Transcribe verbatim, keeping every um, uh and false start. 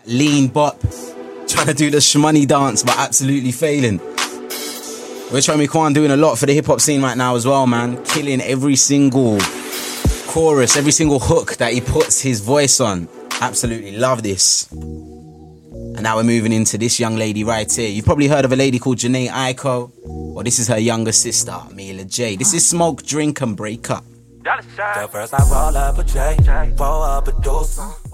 lean bop. Trying to do the shmoney dance, but absolutely failing. We're Chomi Kwan doing a lot for the hip-hop scene right now as well, man. Killing every single chorus, every single hook that he puts his voice on. Absolutely love this. And now we're moving into this young lady right here. You've probably heard of a lady called Jhené Aiko. Well, this is her younger sister, Mila J. This is Smoke, Drink and Break Up. So first I roll up a J, roll up a deuce.